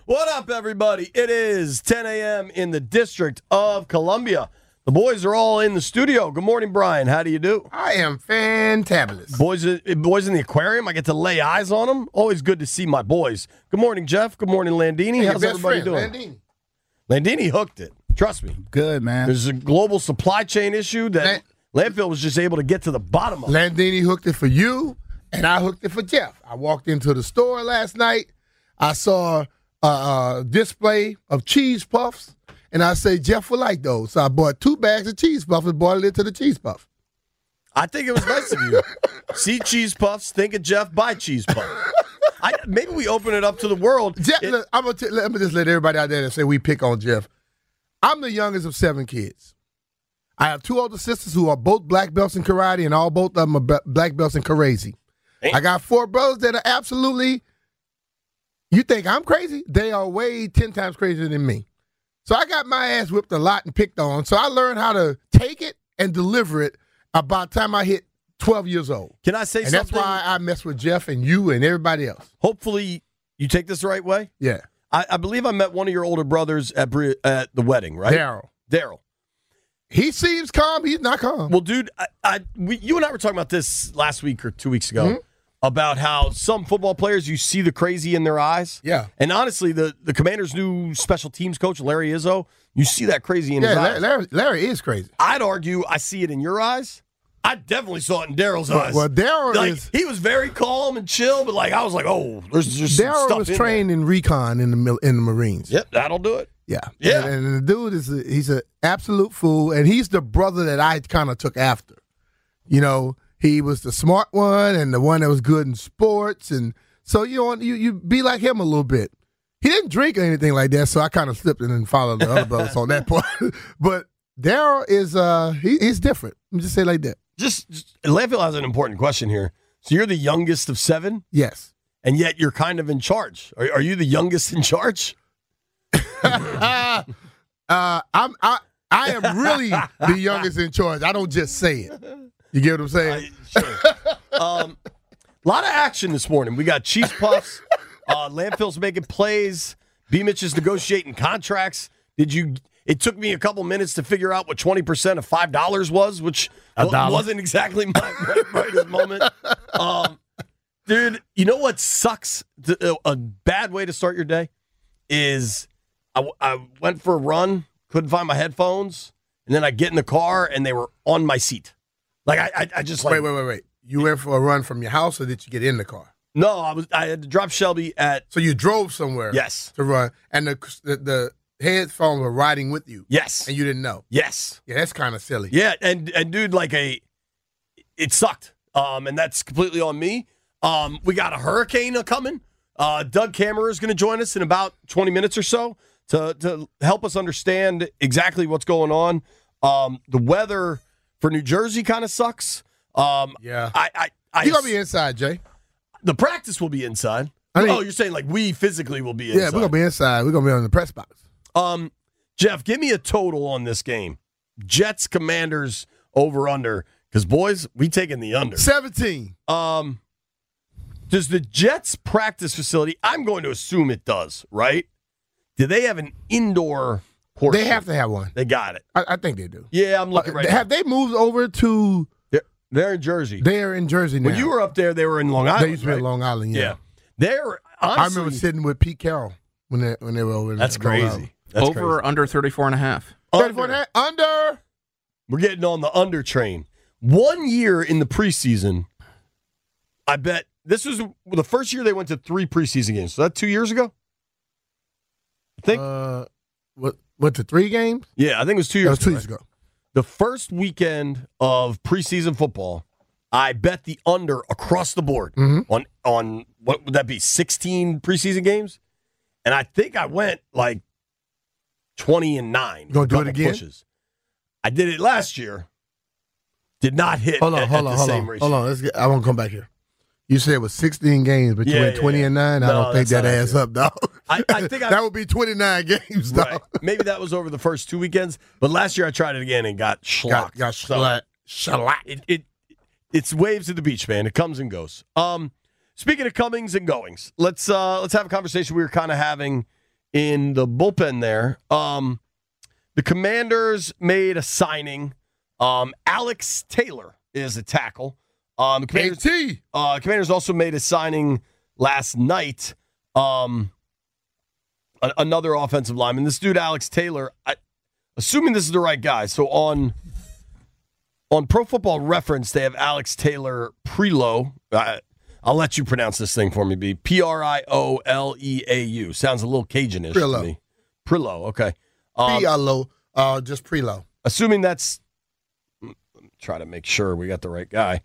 What up, everybody? It is 10 a.m. in the District of Columbia. The boys are all in the studio. Good morning, Brian. How do you do? I am fantabulous. Boys in the aquarium. I get to lay eyes on them. Always good to see my boys. Good morning, Jeff. Good morning, Landini. Hey, how's everybody doing? Landini hooked it. Trust me. Good, man. There's a global supply chain issue that Landfill was just able to get to the bottom of. Landini hooked it for you, and I hooked it for Jeff. I walked into the store last night. I saw a display of cheese puffs, and I said, Jeff will like those. So I bought 2 bags of cheese puffs and boiled it into the cheese puff. I think it was nice of you. See cheese puffs, think of Jeff, buy cheese puffs. Maybe we open it up to the world. Jeff, look, let me just let everybody out there that say we pick on Jeff. I'm the youngest of 7 kids. I have 2 older sisters who are both black belts in karate, and both of them are black belts in karazi. I got 4 brothers that are absolutely, you think I'm crazy? They are way 10 times crazier than me. So I got my ass whipped a lot and picked on. So I learned how to take it and deliver it about the time I hit 12 years old. Can I say something? And that's why I mess with Jeff and you and everybody else. Hopefully you take this the right way. Yeah. I believe I met one of your older brothers at the wedding, right? Daryl. He seems calm. He's not calm. Well, dude, you and I were talking about this last week or 2 weeks ago about how some football players, you see the crazy in their eyes. Yeah. And honestly, the Commanders' new special teams coach, Larry Izzo, you see that crazy in his eyes. Larry is crazy. I'd argue I see it in your eyes. I definitely saw it in Daryl's eyes. Well, Daryl he was very calm and chill, but I was like, oh, there's just some Daryl stuff was in trained in recon in the Marines. Yep, that'll do it. Yeah. Yeah. And the dude he's an absolute fool, and he's the brother that I kind of took after. You know, he was the smart one and the one that was good in sports, and so you be like him a little bit. He didn't drink or anything like that, so I kind of slipped in and followed the other brothers on that part. But Daryl is he's different. Let me just say it like that. Just Landfill has an important question here. So you're the youngest of 7? Yes. And yet you're kind of in charge. Are you the youngest in charge? I am really the youngest in charge. I don't just say it. You get what I'm saying? Sure. A lot of action this morning. We got cheese puffs. Landfill's making plays. B-Mitch is negotiating contracts. It took me a couple minutes to figure out what 20% of $5 was, which wasn't exactly my brightest moment. Dude, you know what sucks? A bad way to start your day is I went for a run, couldn't find my headphones, and then I get in the car and they were on my seat. Like I just like wait. You went for a run from your house, or did you get in the car? No, I had to drop Shelby at. So you drove somewhere. Yes. To run, and the headphones were riding with you. Yes. And you didn't know. Yes. Yeah, that's kind of silly. Yeah, and dude, it sucked. And that's completely on me. We got a hurricane coming. Doug Kammerer is going to join us in about 20 minutes or so to help us understand exactly what's going on. The weather for New Jersey kind of sucks. Yeah. You're going to be inside, Jay. The practice will be inside. You're saying like we physically will be inside. Yeah, we're going to be inside. We're going to be on the press box. Jeff, give me a total on this game. Jets, Commanders, over, under. Because, boys, we taking the under. 17. Does the Jets practice facility, I'm going to assume it does, right? Do they have an indoor portion? They have to have one. They got it. I think they do. Yeah, I'm looking right now. Have they moved over to? They're in Jersey. They're in Jersey now. When you were up there, they were in Long Island. They used to be in Long Island, yeah. They're honestly, I remember sitting with Pete Carroll when they were over there. That's crazy. That's over or under 34.5? 34.5? Under. We're getting on the under train. 1 year in the preseason, I bet this was the first year they went to 3 preseason games. So that 2 years ago? I think. What, to 3 games? Yeah, I think it was 2 years ago. That was 2 years ago. The first weekend of preseason football, I bet the under across the board on what would that be, 16 preseason games? And I think I went like 20-9. You going to do it again? Pushes. I did it last year. Did not hit hold on. ratio. Hold on. I want to come back here. You said it was 16 games, but you went 20-9. I don't think that adds up, dog. I think that would be 29 games, dog. Right. Maybe that was over the first 2 weekends, but last year I tried it again and got schlocked. Got shellacked. It's waves at the beach, man. It comes and goes. Speaking of comings and goings, let's have a conversation we were kind of having in the bullpen there. The Commanders made a signing. Alex Taylor is a tackle. The Commanders also made a signing last night. Another offensive lineman. This dude, Alex Taylor, assuming this is the right guy. So on Pro Football Reference, they have Alex Taylor Prioleau. I'll let you pronounce this thing for me, B. Prioleau. Sounds a little Cajun-ish to me. Prioleau, okay. Just Prioleau. Assuming that's... Try to make sure we got the right guy.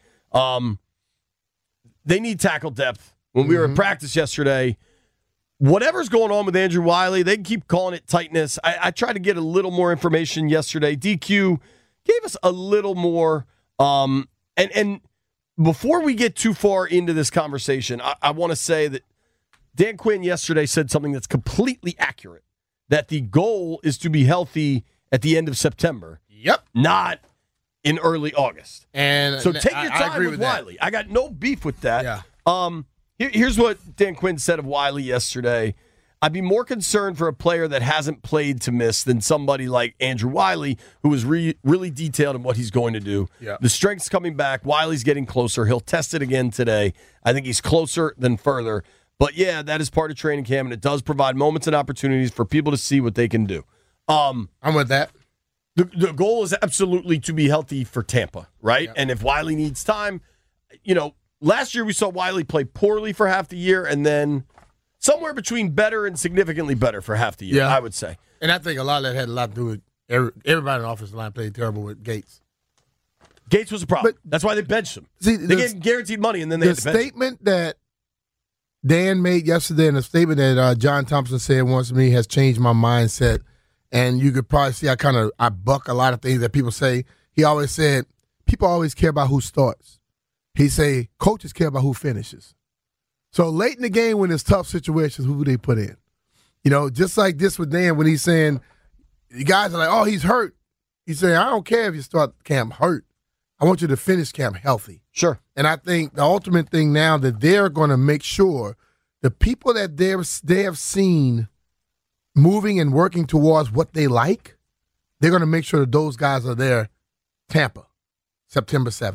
They need tackle depth. When we were at practice yesterday, whatever's going on with Andrew Wiley, they keep calling it tightness. I tried to get a little more information yesterday. DQ gave us a little more. And before we get too far into this conversation, I want to say that Dan Quinn yesterday said something that's completely accurate, that the goal is to be healthy at the end of September. Yep. Not in early August. And so take your time with Wiley. I got no beef with that. Yeah. Here's what Dan Quinn said of Wiley yesterday. I'd be more concerned for a player that hasn't played to miss than somebody like Andrew Wiley, who was really detailed in what he's going to do. Yeah. The strength's coming back. Wiley's getting closer. He'll test it again today. I think he's closer than further. But, yeah, that is part of training camp, and it does provide moments and opportunities for people to see what they can do. I'm with that. The goal is absolutely to be healthy for Tampa, right? Yep. And if Wiley needs time, last year we saw Wiley play poorly for half the year and then somewhere between better and significantly better for half the year, I would say. And I think a lot of that had a lot to do with everybody in the offensive line played terrible with Gates. Gates was a problem. But, that's why they benched him. See, they gave him guaranteed money and then they had to bench him. The statement that Dan made yesterday and the statement that John Thompson said once to me has changed my mindset. And you could probably see I buck a lot of things that people say. He always said, people always care about who starts. He say, coaches care about who finishes. So late in the game when it's tough situations, who do they put in? Just like this with Dan when he's saying, the guys are like, oh, he's hurt. He's saying, I don't care if you start camp hurt. I want you to finish camp healthy. Sure. And I think the ultimate thing now that they're going to make sure the people that they have seen moving and working towards what they like, they're going to make sure that those guys are there. Tampa, September 7th.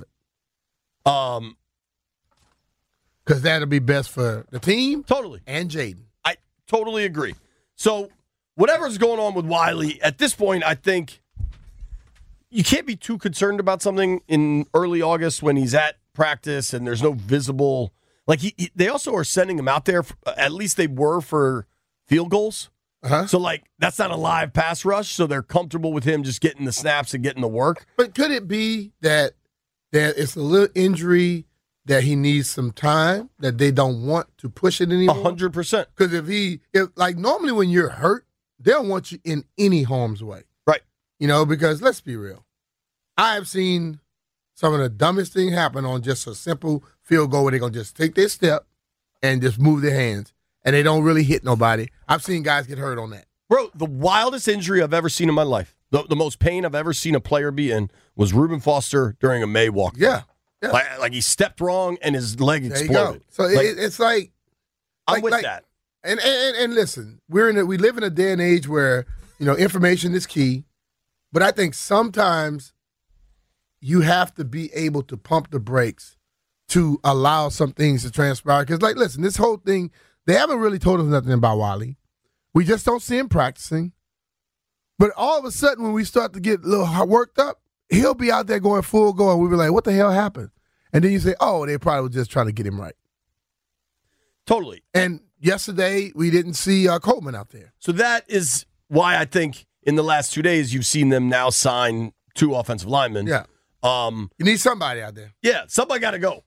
Because that'll be best for the team. Totally. And Jaden. I totally agree. So whatever's going on with Wiley, at this point, I think you can't be too concerned about something in early August when he's at practice and there's no visible. Like they also are sending him out there. At least they were for field goals. Uh-huh. So, that's not a live pass rush, so they're comfortable with him just getting the snaps and getting the work. But could it be that it's a little injury that he needs some time, that they don't want to push it anymore? 100%. Because if normally when you're hurt, they don't want you in any harm's way. Right. Because let's be real. I have seen some of the dumbest thing happen on just a simple field goal where they're going to just take their step and just move their hands. And they don't really hit nobody. I've seen guys get hurt on that. Bro, the wildest injury I've ever seen in my life, the most pain I've ever seen a player be in was Reuben Foster during a May walk. Yeah. Like he stepped wrong and his leg exploded. There you go. So it's like... I'm with that. And listen, we live in a day and age where, information is key. But I think sometimes you have to be able to pump the brakes to allow some things to transpire. Because, listen, this whole thing... They haven't really told us nothing about Wiley. We just don't see him practicing. But all of a sudden, when we start to get a little worked up, he'll be out there going full go, and we'll be like, what the hell happened? And then you say, oh, they probably were just trying to get him right. Totally. And yesterday, we didn't see Coleman out there. So that is why I think in the last 2 days, you've seen them now sign 2 offensive linemen. Yeah. You need somebody out there. Yeah, somebody got to go.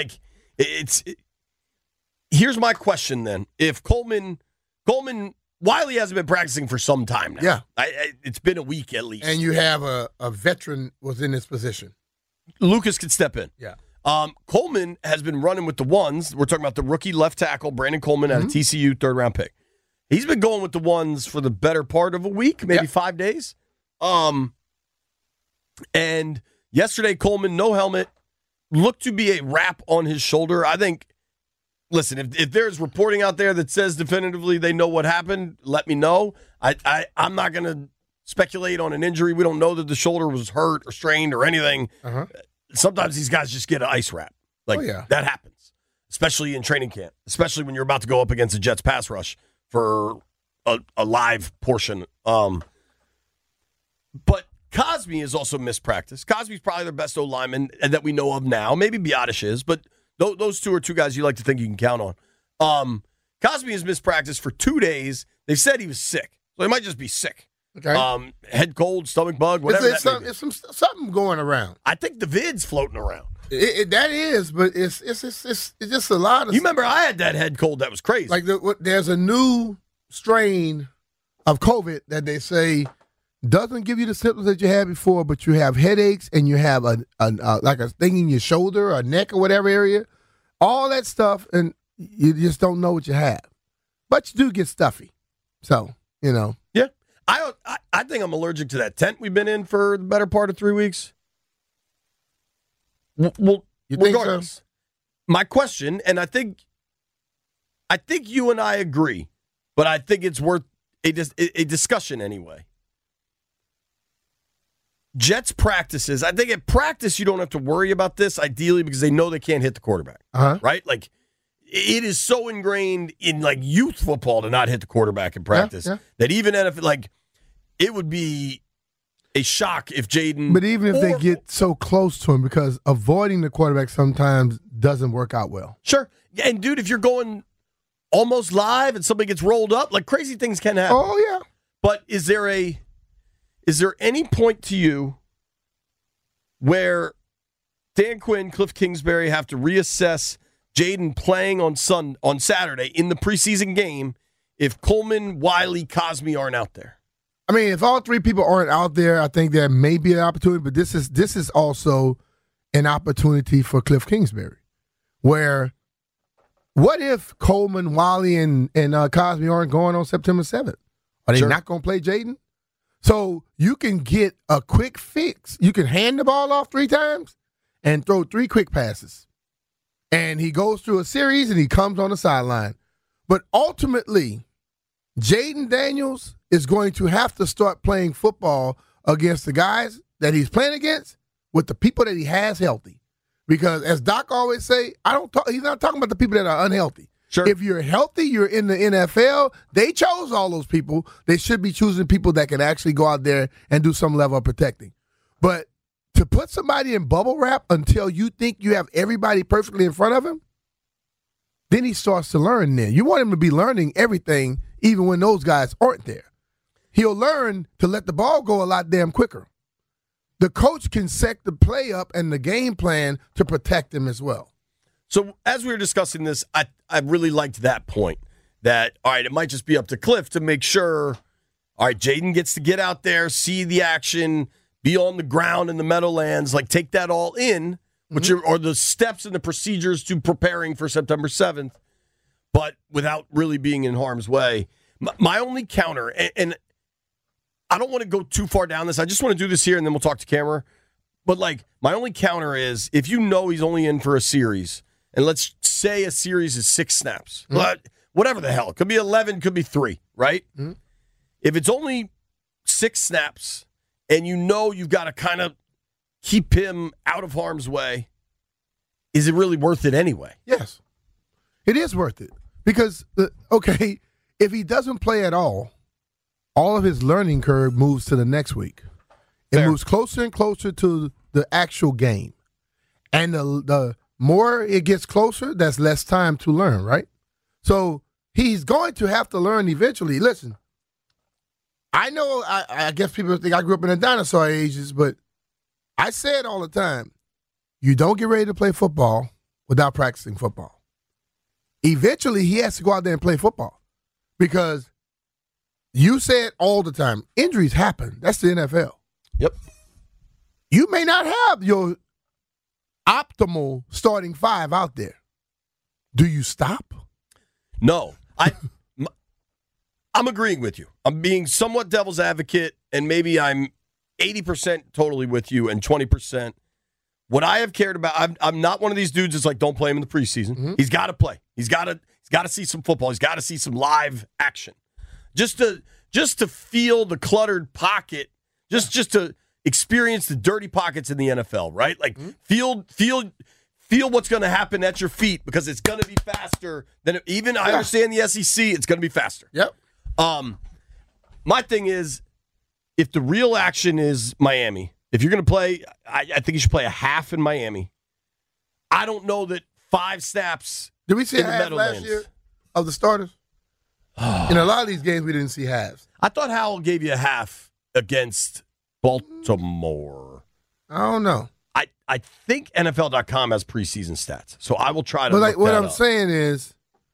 Here's my question then. If Wiley hasn't been practicing for some time now. Yeah. It's been a week at least. And you have a veteran was in this position. Lucas could step in. Yeah. Coleman has been running with the ones. We're talking about the rookie left tackle, Brandon Coleman, out of TCU, 3rd-round pick. He's been going with the ones for the better part of a week, maybe 5 days. And yesterday, Coleman, no helmet, looked to be a wrap on his shoulder. I think listen, if there's reporting out there that says definitively they know what happened, let me know. I'm not going to speculate on an injury. We don't know that the shoulder was hurt or strained or anything. Sometimes these guys just get an ice wrap. That happens, especially in training camp, especially when you're about to go up against the Jets pass rush for a live portion. But Cosmi is also missed practice. Cosmi's probably their best O-lineman that we know of now. Maybe Biotish is, but those two are two guys you like to think you can count on. Cosmi has missed practice for 2 days. They've said he was sick, so he might just be sick. Okay. Head cold, stomach bug, whatever. It's something going around. I think the vid's floating around. That is, but it's just a lot of. You remember I had that head cold that was crazy. There's a new strain of COVID that they say doesn't give you the symptoms that you had before, but you have headaches and you have a thing in your shoulder or neck or whatever area, all that stuff, and you just don't know what you have. But you do get stuffy, so Yeah, I think I'm allergic to that tent we've been in for the better part of 3 weeks. Well, you think so? My question, and I think you and I agree, but I think it's worth a discussion anyway. Jets practices, I think at practice you don't have to worry about this, ideally, because they know they can't hit the quarterback, right? Like, it is so ingrained in, youth football to not hit the quarterback in practice that even if, it would be a shock if Jaden... But even if they get so close to him, because avoiding the quarterback sometimes doesn't work out well. Sure. And, dude, if you're going almost live and somebody gets rolled up, crazy things can happen. Oh, yeah. But is there any point to you where Dan Quinn, Cliff Kingsbury have to reassess Jaden playing on Saturday in the preseason game if Coleman, Wiley, Cosmi aren't out there? I mean, if all three people aren't out there, I think there may be an opportunity, but this is also an opportunity for Cliff Kingsbury, where what if Coleman, Wiley, and Cosmi aren't going on September 7th? Are they not going to play Jaden? So you can get a quick fix. You can hand the ball off 3 times and throw 3 quick passes. And he goes through a series and he comes on the sideline. But ultimately, Jaden Daniels is going to have to start playing football against the guys that he's playing against with the people that he has healthy. Because as Doc always say, he's not talking about the people that are unhealthy. Sure. If you're healthy, you're in the NFL. They chose all those people. They should be choosing people that can actually go out there and do some level of protecting. But to put somebody in bubble wrap until you think you have everybody perfectly in front of him, then he starts to learn then. You want him to be learning everything even when those guys aren't there. He'll learn to let the ball go a lot damn quicker. The coach can set the play up and the game plan to protect him as well. So as we were discussing this, I really liked that point that, all right, it might just be up to Cliff to make sure, all right, Jaden gets to get out there, see the action, be on the ground in the Meadowlands, take that all in, which are the steps and the procedures to preparing for September 7th, but without really being in harm's way. My only counter, and I don't want to go too far down this. I just want to do this here, and then we'll talk to camera. But, my only counter is if you know he's only in for a series, and let's say a series is 6 snaps, whatever the hell. It could be 11, could be 3, right? If it's only 6 snaps and you know you've got to kind of keep him out of harm's way, is it really worth it anyway? Yes. It is worth it. Because, if he doesn't play at all of his learning curve moves to the next week. It moves closer and closer to the actual game. And the more it gets closer, that's less time to learn, right? So he's going to have to learn eventually. Listen, I know, I guess people think I grew up in the dinosaur ages, but I say it all the time. You don't get ready to play football without practicing football. Eventually, he has to go out there and play football because you say it all the time. Injuries happen. That's the NFL. Yep. You may not have your optimal starting 5 out there. Do you stop? No. I'm agreeing with you. I'm being somewhat devil's advocate, and maybe I'm 80% totally with you and 20%. what I have cared about, I'm not one of these dudes that's like, don't play him in the preseason. Mm-hmm. He's got to play. He's got to see some football. He's got to see some live action. Just to feel the cluttered pocket, just to experience the dirty pockets in the NFL, right? Like feel what's going to happen at your feet because it's going to be faster than even I understand the SEC. It's going to be faster. Yep. My thing is, if the real action is Miami, if you're going to play, I think you should play a half in Miami. I don't know that 5 snaps. Did we see a half last year of the starters? In a lot of these games, we didn't see halves. I thought Howell gave you a half against Baltimore. I don't know. I think NFL.com has preseason stats, so I will try to But look that what I'm up. saying is,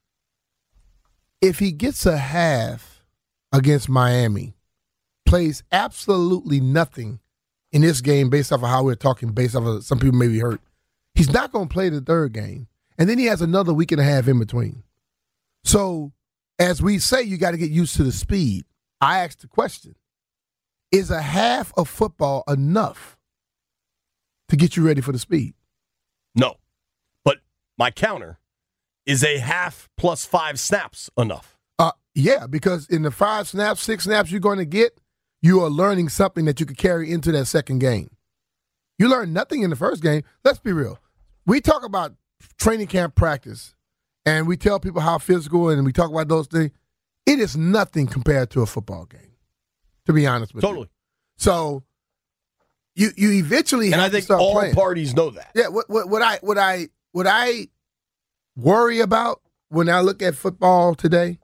if he gets a half against Miami, plays absolutely nothing in this game based off of how we're talking, based off of some people may be hurt, he's not going to play the third game. And then he has another week and a half in between. So, as we say, you got to get used to the speed. I asked the question, is a half of football enough to get you ready for the speed? No. But my counter is a half plus 5 snaps enough. Yeah, because in the 5 snaps, 6 snaps you're going to get, you are learning something that you could carry into that second game. You learned nothing in the first game. Let's be real. We talk about training camp practice, and we tell people how physical, and we talk about those things. It is nothing compared to a football game, to be honest with you. Totally. So you eventually and have I think to start all playing. parties know that. Yeah. What I worry about when I look at football today,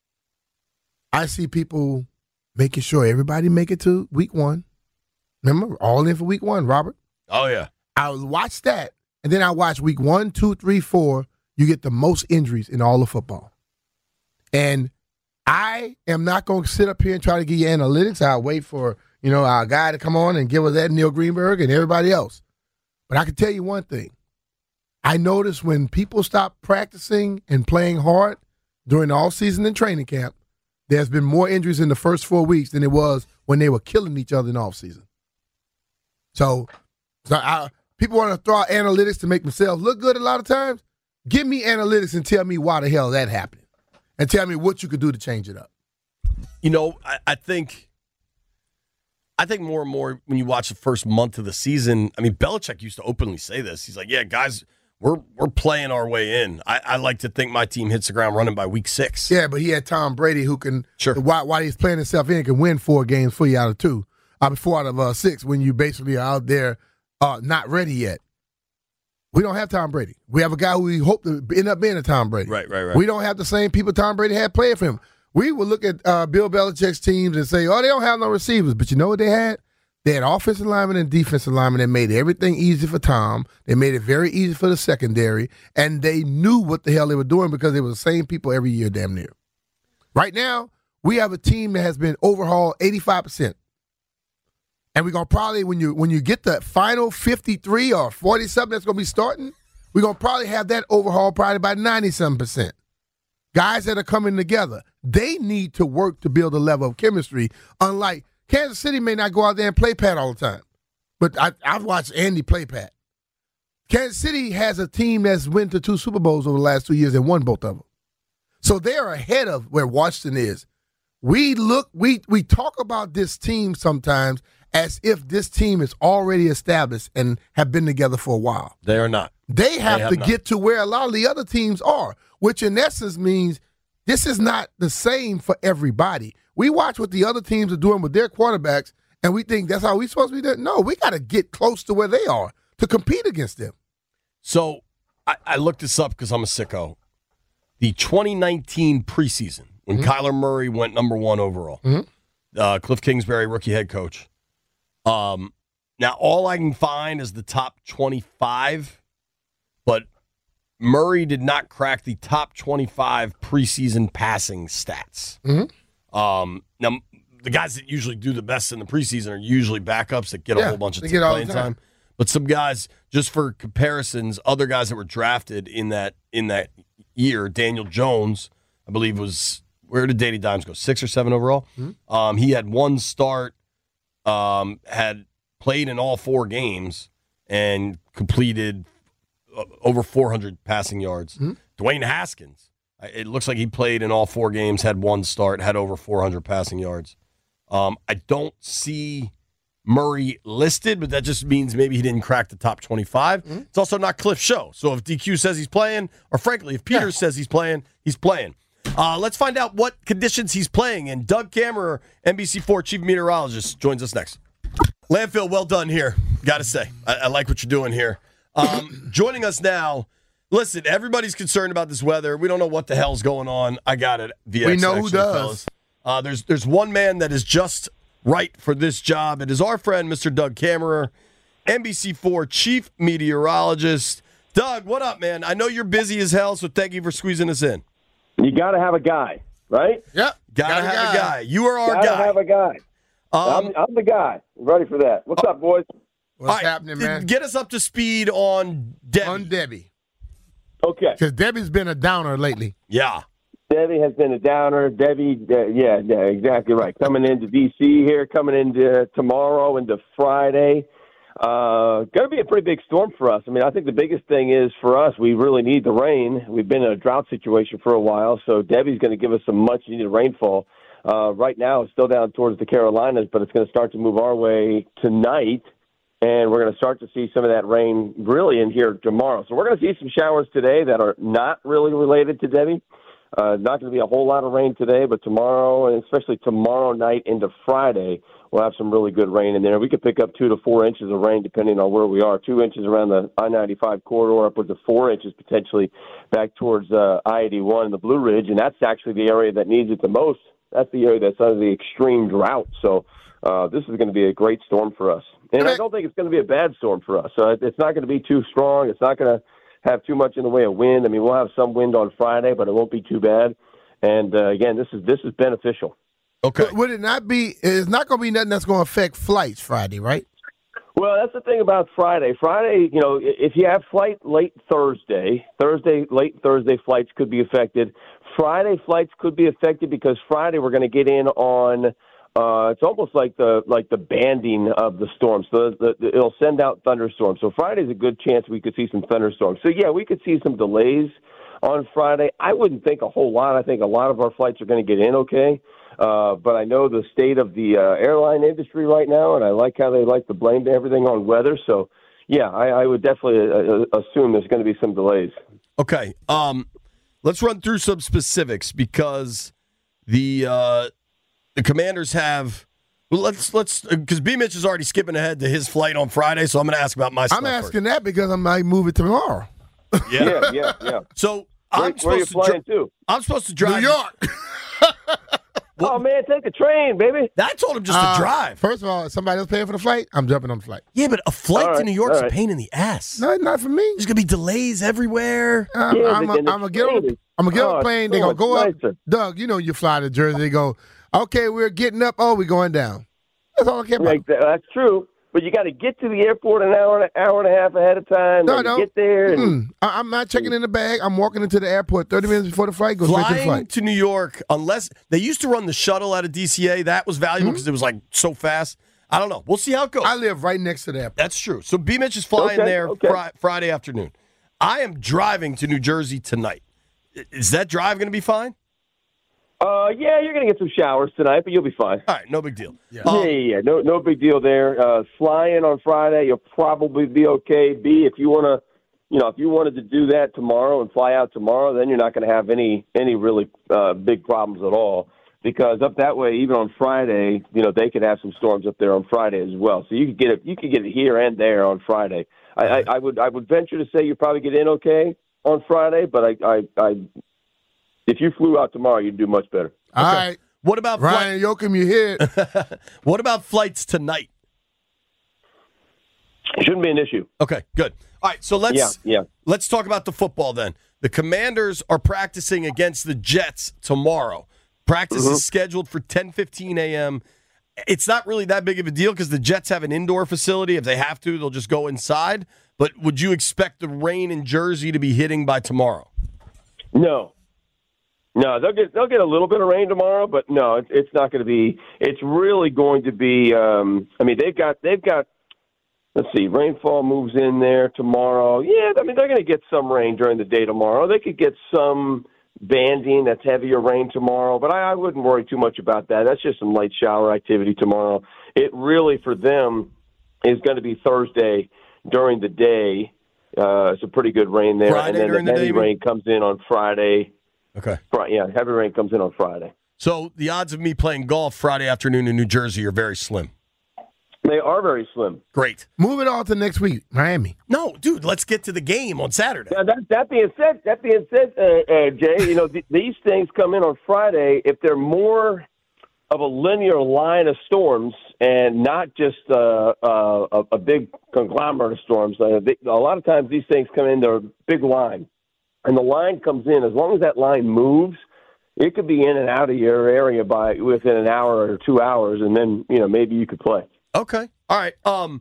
I see people making sure everybody make it to week 1. Remember, all in for week 1, Robert. Oh yeah. I watch that, and then I watch week 1, 2, 3, 4. You get the most injuries in all of football, and I am not going to sit up here and try to give you analytics. I'll wait for our guy to come on and give us that, Neil Greenberg and everybody else. But I can tell you one thing. I noticed when people stop practicing and playing hard during the offseason and training camp, there's been more injuries in the first 4 weeks than it was when they were killing each other in the offseason. So people want to throw out analytics to make themselves look good a lot of times. Give me analytics and tell me why the hell that happened. And tell me what you could do to change it up. I think more and more when you watch the first month of the season, I mean, Belichick used to openly say this. He's like, yeah, guys, we're playing our way in. I like to think my team hits the ground running by week 6. Yeah, but he had Tom Brady who can, sure, while he's playing himself in, can win 4 games for you out of 2. 4 out of 6 when you basically are out there not ready yet. We don't have Tom Brady. We have a guy who we hope to end up being a Tom Brady. Right. We don't have the same people Tom Brady had playing for him. We would look at Bill Belichick's teams and say, oh, they don't have no receivers. But you know what they had? They had offensive linemen and defensive linemen that made everything easy for Tom. They made it very easy for the secondary. And they knew what the hell they were doing because they were the same people every year damn near. Right now, we have a team that has been overhauled 85%. And we're going to probably, when you get the final 53 or 40-something that's going to be starting, we're going to probably have that overhaul probably by 90-something%. Guys that are coming together, they need to work to build a level of chemistry, unlike Kansas City may not go out there and play Pat all the time. But I've watched Andy play Pat. Kansas City has a team that's went to 2 Super Bowls over the last 2 years and won both of them. So they're ahead of where Washington is. We talk about this team sometimes as if this team is already established and have been together for a while. They are not. They have to get to where a lot of the other teams are, which in essence means this is not the same for everybody. We watch what the other teams are doing with their quarterbacks, and we think that's how we're supposed to be doing. No, we got to get close to where they are to compete against them. So I looked this up because I'm a sicko. The 2019 preseason, when Kyler Murray went number 1 overall, Cliff Kingsbury, rookie head coach. Now, all I can find is the top 25, but Murray did not crack the top 25 preseason passing stats. Now, the guys that usually do the best in the preseason are usually backups that get a whole bunch of playing time. But some guys, just for comparisons, other guys that were drafted in that year, Daniel Jones, I believe was, where did Danny Dimes go? 6 or 7 overall. He had 1 start, had played in all 4 games, and completed over 400 passing yards. Dwayne Haskins, it looks like he played in all 4 games, had 1 start, had over 400 passing yards. I don't see Murray listed, but that just means maybe he didn't crack the top 25. It's also not Cliff Show. So if DQ says he's playing, or frankly, if Peters says he's playing, he's playing. Let's find out what conditions he's playing. And Doug Kammerer, NBC4 chief meteorologist, joins us next. Landfill, well done here. Got to say, I like what you're doing here. Joining us now, listen, everybody's concerned about this weather. We don't know what the hell's going on. I got it. We know who does. There's one man that is just right for this job. It is our friend, Mr. Doug Kammerer, NBC4 chief meteorologist. Doug, what up, man? I know you're busy as hell, so thank you for squeezing us in. You got to have a guy, right? Yep. Gotta have a guy. You are our guy. Gotta have a guy. I'm the guy. Ready for that. What's up, boys? What's happening, man? Get us up to speed on Debbie. On Debbie. Okay. Because Debbie's been a downer lately. Yeah. Debbie has been a downer. Debbie, yeah, exactly right. Coming into D.C. here, coming into tomorrow, into Friday. Going to be a pretty big storm for us. I mean, I think the biggest thing is for us, we really need the rain. We've been in a drought situation for a while, so Debbie's going to give us some much-needed rainfall. Right now, it's still down towards the Carolinas, but it's going to start to move our way tonight, and we're going to start to see some of that rain really in here tomorrow. So we're going to see some showers today that are not really related to Debbie. Not going to be a whole lot of rain today, but tomorrow, and especially tomorrow night into Friday, we'll have some really good rain in there. We could pick up 2 to 4 inches of rain depending on where we are. 2 inches around the I-95 corridor, upwards of 4 inches potentially back towards I-81 and the Blue Ridge, and that's actually the area that needs it the most. That's the area that's under the extreme drought. So this is going to be a great storm for us. And I don't think it's going to be a bad storm for us. It's not going to be too strong. It's not going to have too much in the way of wind. I mean, we'll have some wind on Friday, but it won't be too bad. And, again, this is beneficial. Okay. But would it not be – it's not going to be nothing that's going to affect flights Friday, right? Well, that's the thing about Friday. Friday, you know, if you have flight late late Thursday flights could be affected. Friday flights could be affected because Friday we're going to get in on it's almost like the banding of the storm. So it'll send out thunderstorms. So Friday's a good chance we could see some thunderstorms. So, yeah, we could see some delays on Friday. I wouldn't think a whole lot. I think a lot of our flights are going to get in okay. But I know the state of the airline industry right now, and I like how they like to blame everything on weather. So, yeah, I would definitely assume there's going to be some delays. Okay. Let's run through some specifics because the Commanders have. Well, let's because B. Mitch is already skipping ahead to his flight on Friday, so I'm going to ask about my stuff I'm asking first. that because I might move it tomorrow. Yeah. So where are you flying to? I'm supposed to drive New York. Oh, man, take the train, baby. I told him just to drive. First of all, if somebody else paying for the flight, I'm jumping on the flight. Yeah, but a flight to New York's all right. a pain in the ass. No, not for me. There's going to be delays everywhere. I'm going to get on the plane. They're going to go up. Doug, you know you fly to Jersey. They go, okay, we're getting up. Oh, we're going down. That's all I care about. That's true. But you got to get to the airport an hour and a half ahead of time. No. Get there. I'm not checking in the bag. I'm walking into the airport 30 minutes before the flight. Go straight to the Flying flight. to New York, unless they used to run the shuttle out of DCA, that was valuable because it was like so fast. I don't know. We'll see how it goes. I live right next to the airport. That's true. So B. Mitch is flying there Friday afternoon. I am driving to New Jersey tonight. Is that drive going to be fine? Yeah, you're going to get some showers tonight, but you'll be fine. All right, no big deal. Yeah. No big deal there. Flying on Friday, you'll probably be okay. B, if you wanted to do that tomorrow and fly out tomorrow, then you're not going to have any really big problems at all. Because up that way, even on Friday, they could have some storms up there on Friday as well. So you could get it here and there on Friday. I would venture to say you probably get in okay on Friday, but if you flew out tomorrow, you'd do much better. All right. What about Ryan Yoakum, you hear it. What about flights tonight? It shouldn't be an issue. Okay, good. All right, so let's talk about the football then. The Commanders are practicing against the Jets tomorrow. Practice is scheduled for 10:15 a.m. It's not really that big of a deal because the Jets have an indoor facility. If they have to, they'll just go inside. But would you expect the rain in Jersey to be hitting by tomorrow? No, they'll get a little bit of rain tomorrow, but no, it's not going to be. It's really going to be. They've got let's see, rainfall moves in there tomorrow. Yeah, I mean, they're going to get some rain during the day tomorrow. They could get some banding, that's heavier rain tomorrow, but I wouldn't worry too much about that. That's just some light shower activity tomorrow. It really, for them, is going to be Thursday during the day. It's a pretty good rain there. Friday and then the heavy rain comes in on Friday. Okay. Yeah, heavy rain comes in on Friday. So the odds of me playing golf Friday afternoon in New Jersey are very slim. They are very slim. Great. Move it on to next week, Miami. No, dude, let's get to the game on Saturday. Now, that being said, Jay, these things come in on Friday. If they're more of a linear line of storms and not just a big conglomerate of storms, a lot of times these things come into a big line. And the line comes in, as long as that line moves, it could be in and out of your area within an hour or 2 hours, and then maybe you could play. Okay. All right.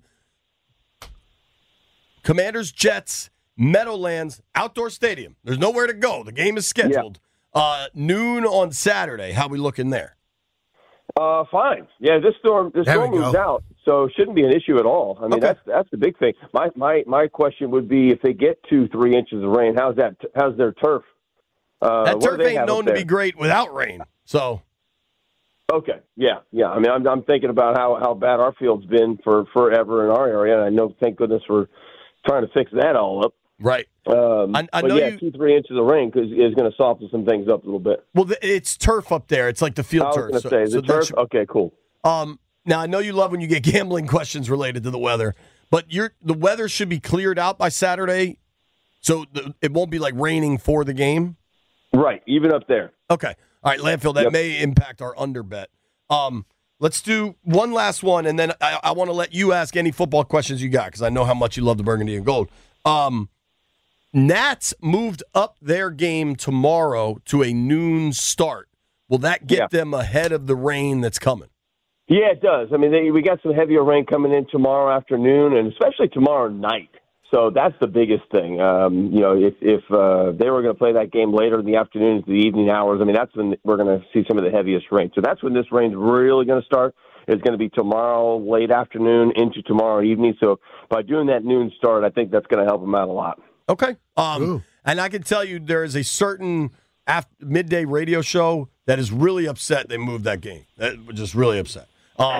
Commanders, Jets, Meadowlands, outdoor stadium. There's nowhere to go. The game is scheduled. Yeah. Noon on Saturday. How we looking there? Fine. Yeah, this storm moves out, so it shouldn't be an issue at all. I mean, okay. That's the big thing. My question would be, if they get 2-3 inches of rain, how's their turf? That turf ain't known to be great without rain. So. Okay. Yeah. I mean, I'm thinking about how bad our field's been for forever in our area, and I know, thank goodness, we're trying to fix that all up. Right. I know 2-3 inches of rain is going to soften some things up a little bit. Well, it's turf up there. It's like the field turf. I was going to say, the turf? Okay, cool. Now, I know you love when you get gambling questions related to the weather, but the weather should be cleared out by Saturday, so it won't be like raining for the game? Right, even up there. Okay. All right, Landfill, that may impact our under bet. Let's do one last one, and then I want to let you ask any football questions you got, because I know how much you love the burgundy and gold. Nats moved up their game tomorrow to a noon start. Will that get them ahead of the rain that's coming? Yeah, it does. I mean, we got some heavier rain coming in tomorrow afternoon, and especially tomorrow night. So that's the biggest thing. If they were going to play that game later in the afternoon into the evening hours, I mean, that's when we're going to see some of the heaviest rain. So that's when this rain's really going to start. It's going to be tomorrow late afternoon into tomorrow evening. So by doing that noon start, I think that's going to help them out a lot. Okay. And I can tell you there is a certain midday radio show that is really upset they moved that game. Just really upset. All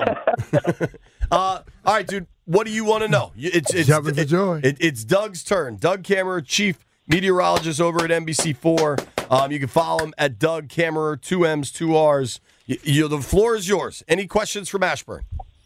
right, dude. What do you want to know? It's Doug's turn. Doug Kammerer, chief meteorologist over at NBC4. You can follow him at Doug Kammerer, 2 M's, 2 R's. The floor is yours. Any questions from Ashburn?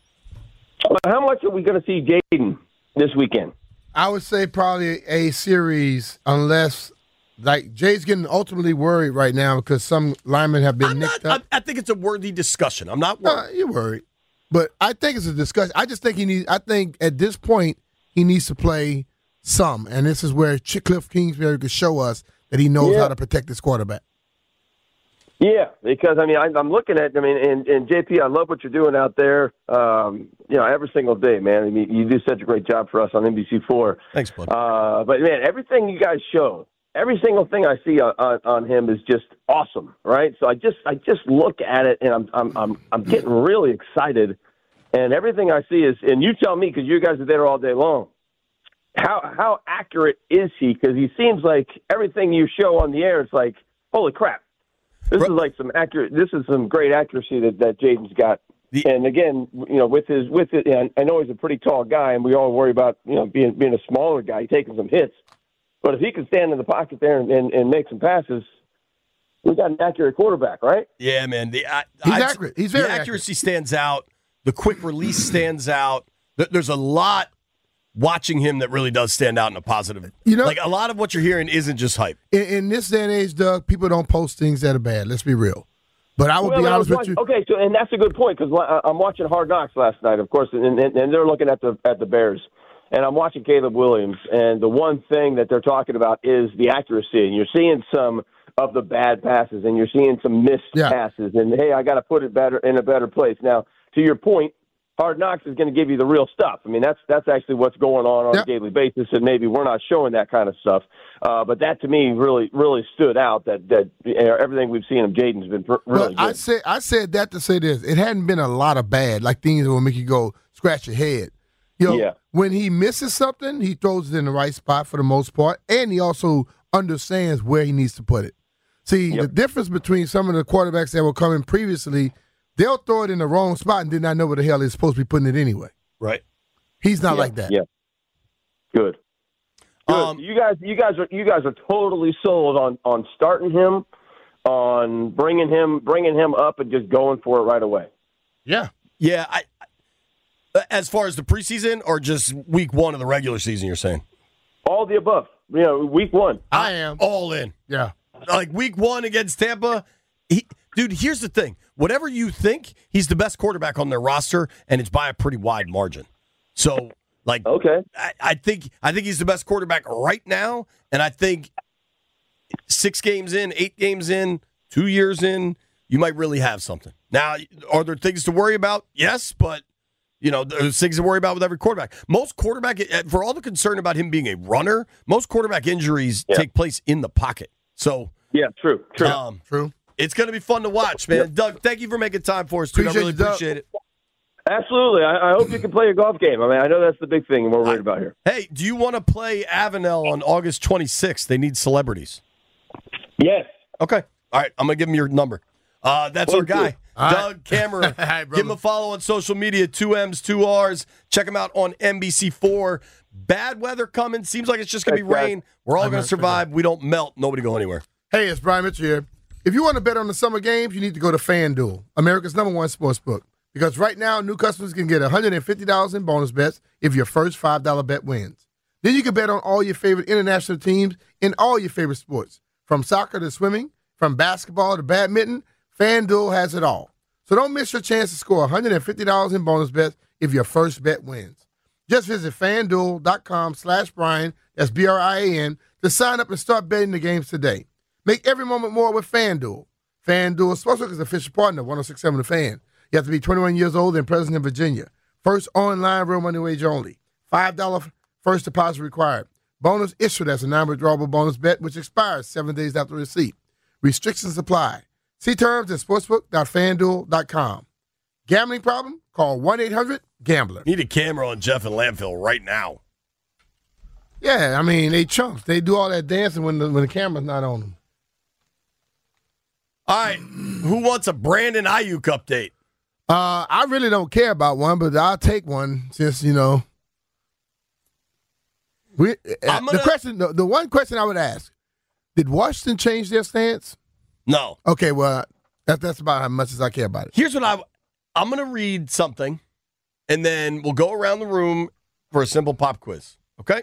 How much are we going to see Jaden this weekend? I would say probably a series, unless Jay's getting ultimately worried right now because some linemen have been nicked up. I think it's a worthy discussion. I'm not worried. You're worried. But I think it's a discussion. I just think I think at this point he needs to play some, and this is where Cliff Kingsbury could show us that he knows how to protect his quarterback. Yeah, because I'm looking at and JP, I love what you're doing out there. Every single day, man. I mean, you do such a great job for us on NBC4. Thanks, bud. But man, everything you guys show, every single thing I see on him is just awesome, right? So I just look at it and I'm getting really excited, and everything I see is, and you tell me because you guys are there all day long. How accurate is he? Because he seems like everything you show on the air, it's like, holy crap, this is like some accurate. This is some great accuracy that Jaden's got. And again, with it, and I know he's a pretty tall guy, and we all worry about being a smaller guy taking some hits. But if he can stand in the pocket there and make some passes, we got an accurate quarterback, right? Yeah, man. He's accurate. He's very accurate. Accuracy stands out. The quick release stands out. There's a lot watching him that really does stand out in a positive. Like a lot of what you're hearing isn't just hype. In this day and age, Doug, people don't post things that are bad. Let's be real. But I will be honest with you. Okay, so and that's a good point because I'm watching Hard Knocks last night, of course, and they're looking at the Bears. And I'm watching Caleb Williams, and the one thing that they're talking about is the accuracy. And you're seeing some of the bad passes, and you're seeing some missed passes. And, hey, I got to put it in a better place. Now, to your point, Hard Knocks is going to give you the real stuff. I mean, that's actually what's going on a daily basis, and maybe we're not showing that kind of stuff. But that, to me, really, really stood out that everything we've seen of Jaden's been really good. I said that to say this. It hadn't been a lot of bad, like things that will make you go scratch your head. When he misses something, he throws it in the right spot for the most part, and he also understands where he needs to put it. See, the difference between some of the quarterbacks that were coming previously, they'll throw it in the wrong spot and did not know where the hell they're supposed to be putting it anyway. Right. He's not like that. Yeah. Good. You guys are totally sold on starting him, on bringing him up and just going for it right away. Yeah. Yeah. As far as the preseason or just week one of the regular season, you're saying? All the above. Week one. I am. All in. Yeah. Like week one against Tampa. Dude, here's the thing. Whatever you think, he's the best quarterback on their roster, and it's by a pretty wide margin. So, okay. I think he's the best quarterback right now, and I think 6 games in, 8 games in, 2 years in, you might really have something. Now, are there things to worry about? Yes, but there's things to worry about with every quarterback. Most quarterback, for all the concern about him being a runner, most quarterback injuries take place in the pocket. So yeah, true. True. It's going to be fun to watch, man. Yep. Doug, thank you for making time for us, dude. I really appreciate it. Absolutely. I hope you can play a golf game. I mean, I know that's the big thing we're worried about here. Hey, do you want to play Avenel on August 26th? They need celebrities. Yes. Okay. All right. I'm going to give him your number. That's our guy, Doug Cameron. Right, give him a follow on social media, 2 M's, 2 R's. Check him out on NBC4. Bad weather coming. Seems like it's just going to be rain. We're all going to survive. We don't melt. Nobody go anywhere. Hey, it's Brian Mitchell here. If you want to bet on the summer games, you need to go to FanDuel, America's #1 sportsbook. Because right now, new customers can get $150 in bonus bets if your first $5 bet wins. Then you can bet on all your favorite international teams in all your favorite sports. From soccer to swimming, from basketball to badminton, FanDuel has it all. So don't miss your chance to score $150 in bonus bets if your first bet wins. Just visit FanDuel.com/Brian, that's BRIAN, to sign up and start betting the games today. Make every moment more with FanDuel. FanDuel Sportsbook is an official partner of 106.7 The Fan. You have to be 21 years old and present in Virginia. First online real money wage only. $5 first deposit required. Bonus issued as a non-withdrawable bonus bet, which expires 7 days after receipt. Restrictions apply. See terms at sportsbook.fanduel.com. Gambling problem? Call 1-800-GAMBLER. Need a camera on Jeff and Landfill right now. Yeah, I mean, they chumps. They do all that dancing when the camera's not on them. All right. Who wants a Brandon Ayuk update? I really don't care about one, but I'll take one since, the one question I would ask, did Washington change their stance? No. Okay, well, that's about how much as I care about it. Here's what I'm going to read something, and then we'll go around the room for a simple pop quiz, okay?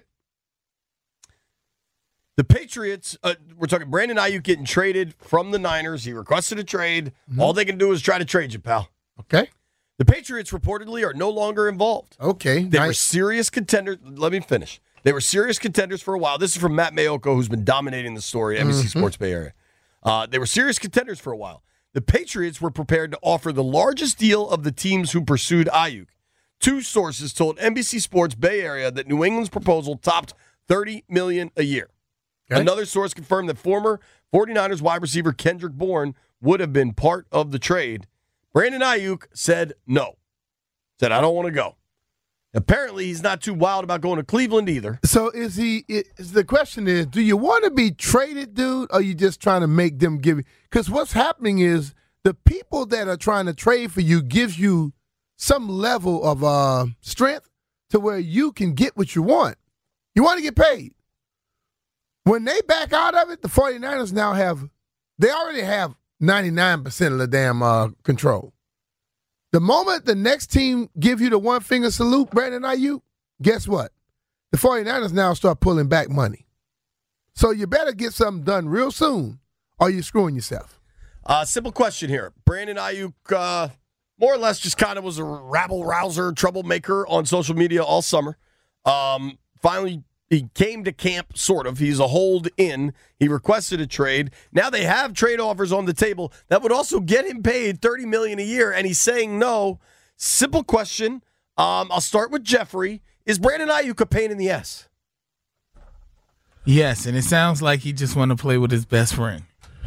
The Patriots, we're talking Brandon Ayuk getting traded from the Niners. He requested a trade. Mm-hmm. All they can do is try to trade you, pal. Okay. The Patriots reportedly are no longer involved. Okay. They were serious contenders. Let me finish. They were serious contenders for a while. This is from Matt Mayoko, who's been dominating the story at NBC Sports Bay Area. They were serious contenders for a while. The Patriots were prepared to offer the largest deal of the teams who pursued Ayuk. 2 sources told NBC Sports Bay Area that New England's proposal topped $30 million a year. Okay. Another source confirmed that former 49ers wide receiver Kendrick Bourne would have been part of the trade. Brandon Ayuk said no. Said, I don't want to go. Apparently, he's not too wild about going to Cleveland either. So the question is, do you want to be traded, dude, or are you just trying to make them give you? Because what's happening is the people that are trying to trade for you gives you some level of strength to where you can get what you want. You want to get paid. When they back out of it, the 49ers now they already have 99% of the damn control. The moment the next team give you the one finger salute, Brandon Ayuk, guess what? The 49ers now start pulling back money. So you better get something done real soon or you're screwing yourself. Simple question here. Brandon Ayuk, more or less just kind of was a rabble-rouser, troublemaker on social media all summer. Finally, he came to camp, sort of. He's a hold-in. He requested a trade. Now they have trade offers on the table that would also get him paid $30 million a year, and he's saying no. Simple question. I'll start with Jeffrey. Is Brandon Ayuk a pain in the ass? Yes, and it sounds like he just want to play with his best friend.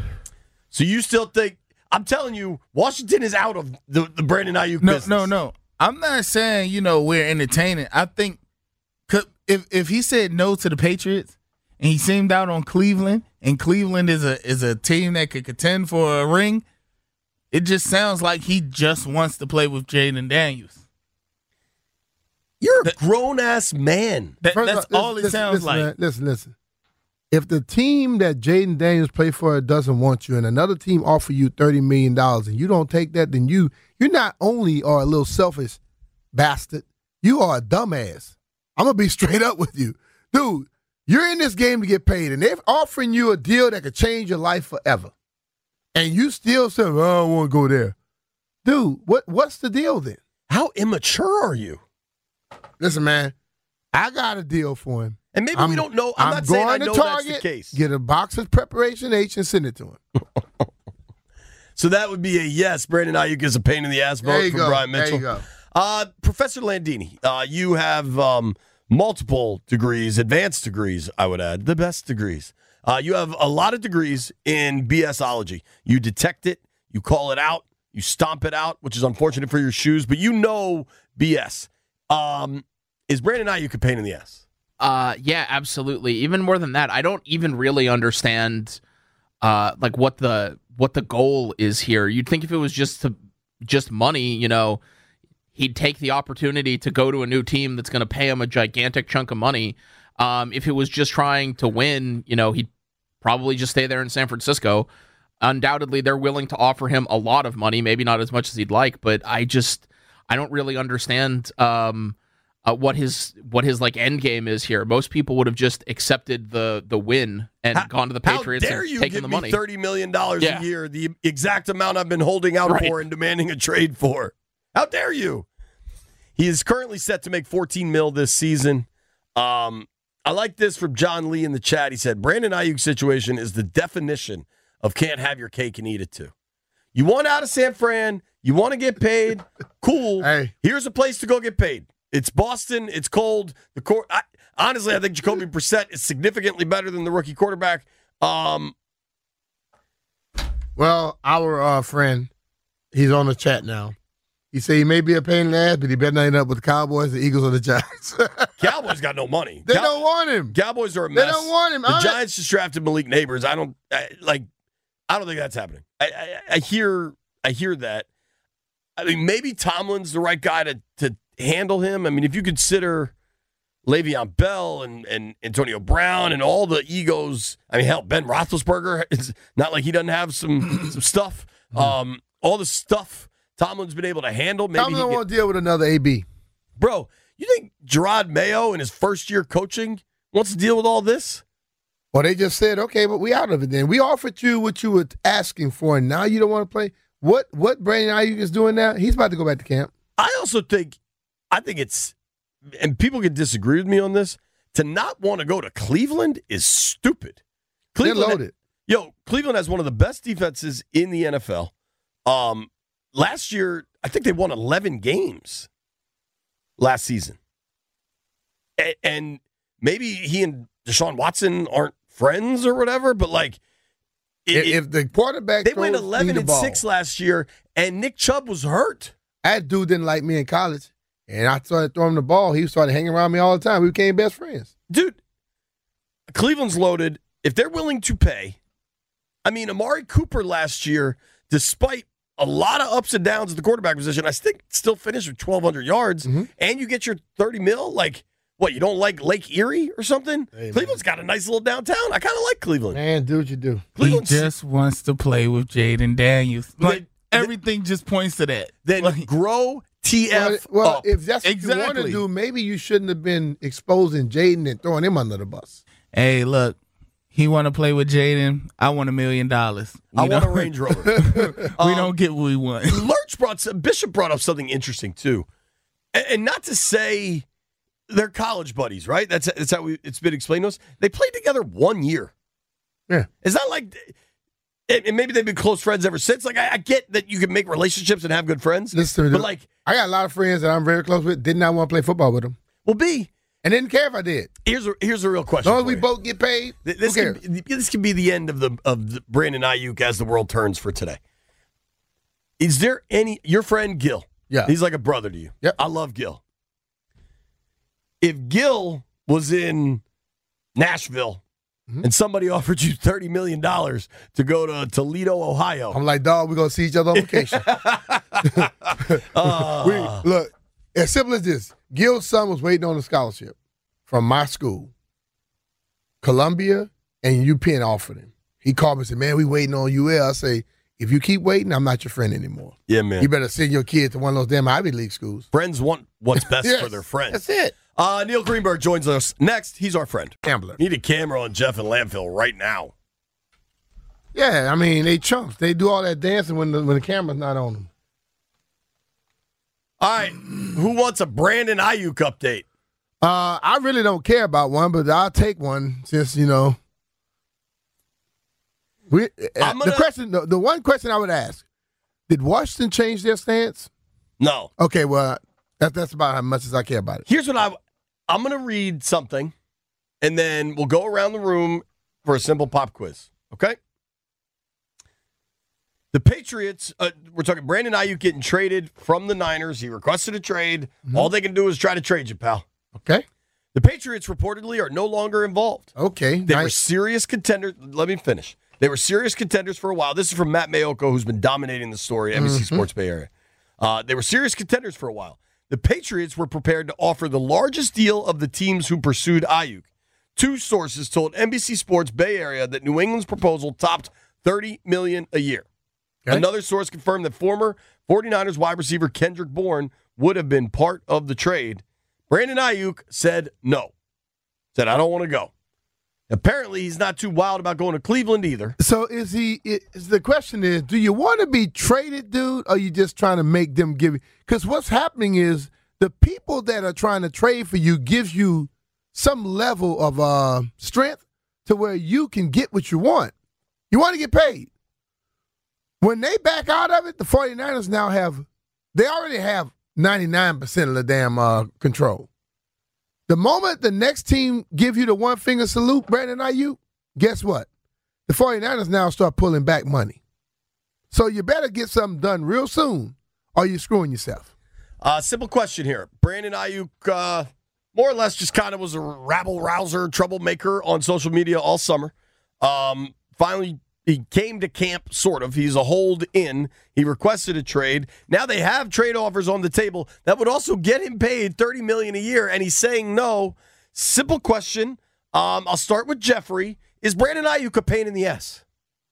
So you still think – I'm telling you, Washington is out of the Brandon Ayuk business. No. I'm not saying, we're entertaining. I think if he said no to the Patriots and he seemed out on Cleveland, and Cleveland is a team that could contend for a ring, it just sounds like he just wants to play with Jaden Daniels. You're a grown-ass man. That's all it sounds like. Man, listen. If the team that Jaden Daniels play for doesn't want you and another team offer you $30 million and you don't take that, then you not only are a little selfish bastard, you are a dumbass. I'm going to be straight up with you. Dude, you're in this game to get paid, and they're offering you a deal that could change your life forever. And you still say, well, I don't want to go there. Dude, what's the deal then? How immature are you? Listen, man, I got a deal for him. And maybe we don't know. I'm not saying I know that's the case. Get a box of Preparation H and send it to him. So that would be a yes. Brandon Ayuk is a pain in the ass vote for Brian Mitchell. There you go. Professor Landini, you have multiple degrees, advanced degrees, I would add, the best degrees. You have a lot of degrees in BSology. You detect it, you call it out, you stomp it out, which is unfortunate for your shoes, but you know BS. Is Brandon Ayuk a pain in the ass? Yeah, absolutely. Even more than that, I don't even really understand what the goal is here. You'd think if it was just money, he'd take the opportunity to go to a new team that's going to pay him a gigantic chunk of money. If it was just trying to win, he'd probably just stay there in San Francisco. Undoubtedly, they're willing to offer him a lot of money, maybe not as much as he'd like, but I don't really understand what his end game is here. Most people would have just accepted the win and gone to the Patriots and taken the money. How dare you give me $30 million a year, the exact amount I've been holding out for and demanding a trade for? How dare you? He is currently set to make $14 million this season. I like this from John Lee in the chat. He said, Brandon Ayuk's situation is the definition of can't have your cake and eat it too. You want out of San Fran, you want to get paid, cool. Hey. Here's a place to go get paid. It's Boston. It's cold. Honestly, I think Jacoby Brissett is significantly better than the rookie quarterback. Well, our friend, he's on the chat now. He said he may be a pain in the ass, but he better not end up with the Cowboys, the Eagles, or the Giants. Cowboys got no money. They don't want him. Cowboys are a mess. They don't want him. The Giants just drafted Malik Neighbors. I don't think that's happening. I hear that. I mean, maybe Tomlin's the right guy to handle him. I mean, if you consider Le'Veon Bell and Antonio Brown and all the egos. I mean, hell, Ben Roethlisberger, it's not like he doesn't have some stuff. All the stuff Tomlin's been able to handle. Maybe Tomlin don't want to deal with another AB. Bro, you think Gerard Mayo in his first year coaching wants to deal with all this? Well, they just said, okay, but we out of it then. We offered you what you were asking for, and now you don't want to play. What Brandon Ayuk is doing now, he's about to go back to camp. I think it's, and people can disagree with me on this, to not want to go to Cleveland is stupid. They're loaded. Cleveland has one of the best defenses in the NFL. Last year, I think they won 11 games last season. And maybe he and Deshaun Watson aren't friends or whatever, but if the quarterback they went 11-6 last year, and Nick Chubb was hurt. That dude didn't like me in college, and I started throwing the ball. He started hanging around me all the time. We became best friends. Dude, Cleveland's loaded. If they're willing to pay, I mean, Amari Cooper last year, despite a lot of ups and downs at the quarterback position, I think still finished with 1,200 yards, and you get your $30 million. What, you don't like Lake Erie or something? Hey, Cleveland's got a nice little downtown. I kind of like Cleveland. Man, do what you do. He just wants to play with Jaden Daniels. Everything just points to that. Then grow TF up. If that's what you want to do, maybe you shouldn't have been exposing Jaden and throwing him under the bus. Hey, look. He want to play with Jaden. I want $1 million. I want a Range Rover. We don't get what we want. Bishop brought up something interesting, too. And not to say they're college buddies, right? That's how it's been explained to us. They played together 1 year. Yeah. It's not like, and maybe they've been close friends ever since. I get that you can make relationships and have good friends. Listen to me, but I got a lot of friends that I'm very close with. Did not want to play football with them. Well, B. And didn't care if I did. Here's a real question. As long as we both get paid, this can be the end of the Brandon Ayuk as the world turns for today. Is there your friend Gil, Yeah. He's like a brother to you. Yep. I love Gil. If Gil was in Nashville and somebody offered you $30 million to go to Toledo, Ohio. I'm like, dog, we're going to see each other on vacation. Look, as simple as this. Gil's son was waiting on a scholarship from my school. Columbia and UPenn offered him. He called me and said, man, we waiting on UL. I say, if you keep waiting, I'm not your friend anymore. Yeah, man. You better send your kid to one of those damn Ivy League schools. Friends want what's best Yes, for their friends. That's it. Neil Greenberg joins us next. He's our friend. Gambler. Need a camera on Jeff and Landfill right now. Yeah, I mean, they chumps. They do all that dancing when the camera's not on them. All right. Who wants a Brandon Ayuk update? I really don't care about one, but I'll take one since, you know. The one question I would ask, did Washington change their stance? No. Okay, well, that's about how much as I care about it. Here's what I'm going to read something, and then we'll go around the room for a simple pop quiz. Okay? The Patriots, we're talking Brandon Ayuk getting traded from the Niners. He requested a trade. Mm-hmm. All they can do is try to trade you, pal. Okay. The Patriots reportedly are no longer involved. Okay. They were serious contenders. Let me finish. They were serious contenders for a while. This is from Matt Mayoko, who's been dominating the story at NBC Sports Bay Area. They were serious contenders for a while. The Patriots were prepared to offer the largest deal of the teams who pursued Ayuk. Two sources told NBC Sports Bay Area that New England's proposal topped $30 million a year. Okay. Another source confirmed that former 49ers wide receiver Kendrick Bourne would have been part of the trade. Brandon Ayuk said no. Said, I don't want to go. Apparently, he's not too wild about going to Cleveland either. So the question is, do you want to be traded, dude, or are you just trying to make them give you? Because what's happening is the people that are trying to trade for you gives you some level of strength to where you can get what you want. You want to get paid. When they back out of it, the 49ers now they already have 99% of the damn control. The moment the next team give you the one-finger salute, Brandon Ayuk, guess what? The 49ers now start pulling back money. So you better get something done real soon or you're screwing yourself. Simple question here. Brandon Ayuk, more or less just kind of was a rabble-rouser, troublemaker on social media all summer. Finally, he came to camp, sort of. He's a hold-in. He requested a trade. Now they have trade offers on the table that would also get him paid $30 million a year, and he's saying no. Simple question. I'll start with Jeffrey. Is Brandon Ayuk a pain in the ass?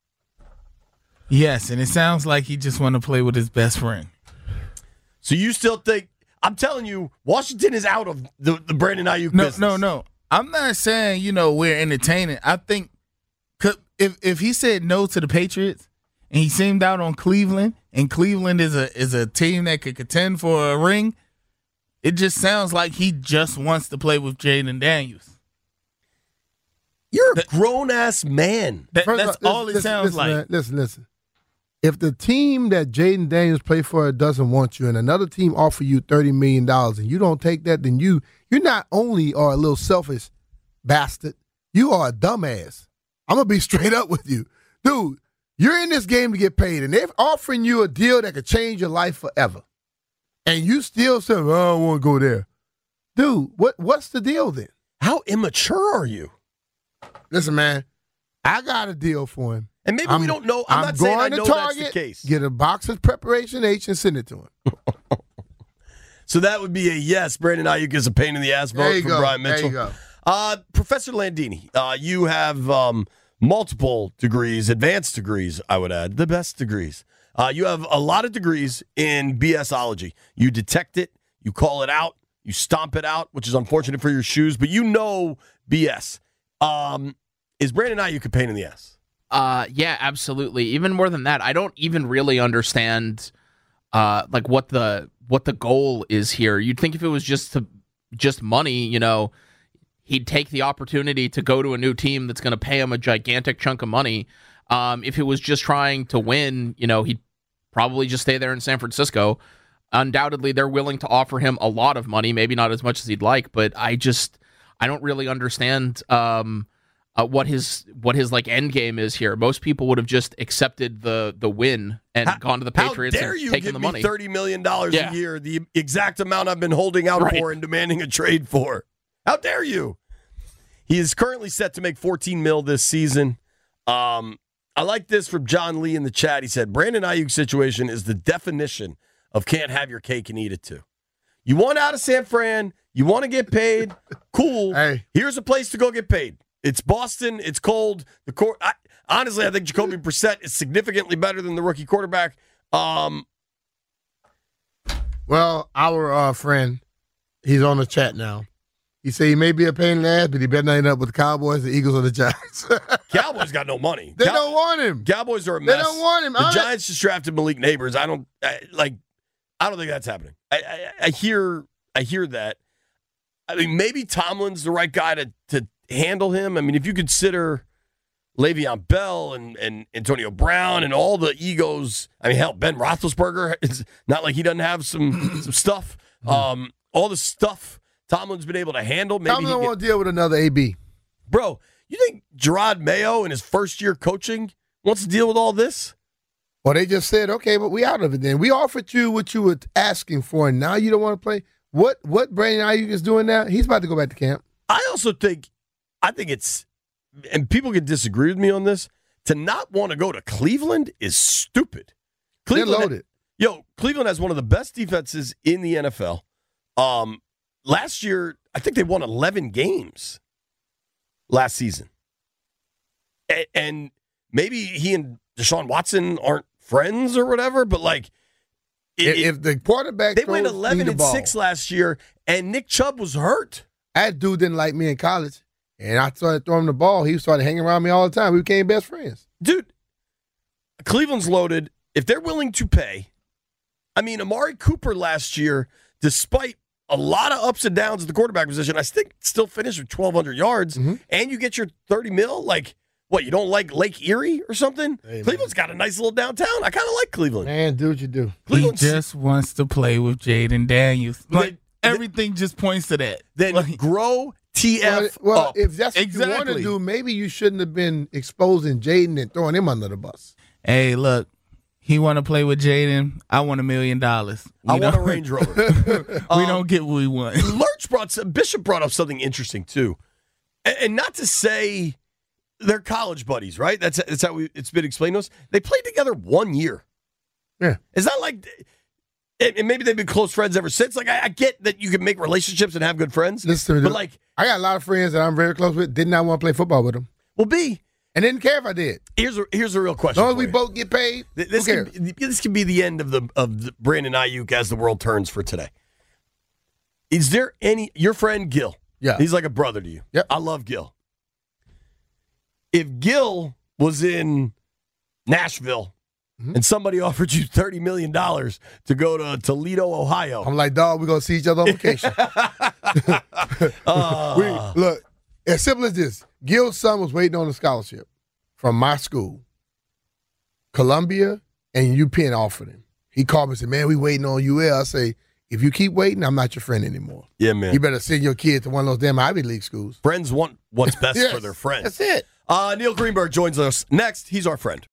Yes, and it sounds like he just want to play with his best friend. So you still think – I'm telling you, Washington is out of the Brandon Ayuk business. No. I'm not saying, we're entertaining. I think if he said no to the Patriots and he seemed out on Cleveland, and Cleveland is a team that could contend for a ring, it just sounds like he just wants to play with Jaden Daniels. You're a grown-ass man. That's all it sounds like. Man, listen. If the team that Jaden Daniels play for doesn't want you and another team offer you $30 million and you don't take that, then you not only are a little selfish bastard, you are a dumbass. I'm going to be straight up with you. Dude, you're in this game to get paid, and they're offering you a deal that could change your life forever. And you still say, well, I don't want to go there. Dude, what's the deal then? How immature are you? Listen, man, I got a deal for him. And maybe we don't know. I'm not saying I know Target, that's the case. Get a box of Preparation H and send it to him. So that would be a yes. Brandon Ayuk is a pain in the ass vote from Brian Mitchell. There you go. Professor Landini, you have multiple degrees, advanced degrees, I would add, the best degrees. You have a lot of degrees in BSology. You detect it, you call it out, you stomp it out, which is unfortunate for your shoes, but you know BS. Is Brandon Ayuk a pain in the ass? Yeah, absolutely. Even more than that, I don't even really understand what the goal is here. You'd think if it was just money, he'd take the opportunity to go to a new team that's going to pay him a gigantic chunk of money. If it was just trying to win, he'd probably just stay there in San Francisco. Undoubtedly, they're willing to offer him a lot of money, maybe not as much as he'd like, but I don't really understand what his like end game is here. Most people would have just accepted the win and gone to the Patriots How dare and you taken give the me money. $30 million Yeah. a year, the exact amount I've been holding out Right. for and demanding a trade for? How dare you? He is currently set to make $14 million this season. I like this from John Lee in the chat. He said, Brandon Ayuk's situation is the definition of can't have your cake and eat it too. You want out of San Fran, you want to get paid, cool. Hey. Here's a place to go get paid. It's Boston, it's cold. Honestly, I think Jacoby Brissett is significantly better than the rookie quarterback. Well, our friend, he's on the chat now. He said he may be a pain in the ass, but he better not end up with the Cowboys, the Eagles, or the Giants. Cowboys got no money. They don't want him. Cowboys are a mess. They don't want him. The Giants just drafted Malik Neighbors. I don't think that's happening. I hear that. I mean, maybe Tomlin's the right guy to handle him. I mean, if you consider Le'Veon Bell and Antonio Brown and all the egos. I mean, hell, Ben Roethlisberger. It's not like he doesn't have some stuff. All the stuff Tomlin's been able to handle. Maybe Tomlin don't want to deal with another AB. Bro, you think Gerard Mayo in his first year coaching wants to deal with all this? Well, they just said, okay, but we out of it then. We offered you what you were asking for, and now you don't want to play. What Brandon Ayuk is doing now, he's about to go back to camp. I think it's, and people can disagree with me on this, to not want to go to Cleveland is stupid. They're loaded. Cleveland has one of the best defenses in the NFL. Last year, I think they won 11 games last season. And maybe he and Deshaun Watson aren't friends or whatever, but like, If the quarterback they went throws me the 11-6 last year, and Nick Chubb was hurt. That dude didn't like me in college, and I started throwing him the ball. He started hanging around me all the time. We became best friends. Dude, Cleveland's loaded. If they're willing to pay, I mean, Amari Cooper last year, despite a lot of ups and downs at the quarterback position, I think still finished with 1,200 yards, and you get your $30 million. Like, what, you don't like Lake Erie or something? Hey, Cleveland's got a nice little downtown. I kind of like Cleveland. Man, do what you do. He Cleveland's, just wants to play with Jaden Daniels. Like, Then- everything just points to that. then Like, grow TF Well, up. if that's what you want to Exactly. do, maybe you shouldn't have been exposing Jaden and throwing him under the bus. hey, look, he want to play with Jaden. I want $1 million. I want a Range Rover. We don't get what we want. Bishop brought up something interesting too, and not to say they're college buddies, right? That's how it's been explained to us. They played together 1 year. Yeah. It's not like, and maybe they've been close friends ever since. Like I get that you can make relationships and have good friends, Listen to me, but dude. like, I got a lot of friends that I'm very close with. Did not want to play football with them, well, B, and didn't care if I did. here's a real As question. long as for we you. both get paid, This who could, cares? this could be the end of the Brandon Ayuk as the world turns for today. Is there your friend Gil? Yeah. He's like a brother to you. Yep. I love Gil. If Gil was in Nashville and somebody offered you $30 million to go to Toledo, Ohio, I'm like, dog, we're going to see each other on vacation. Look, as simple as this. Gil's son was waiting on a scholarship from my school. Columbia and UPenn offered him. He called me and said, man, we waiting on UL. I say, if you keep waiting, I'm not your friend anymore. yeah, man. You better send your kid to one of those damn Ivy League schools. Friends want what's best Yes, for their friends. That's it. Neil Greenberg joins us next. He's our friend.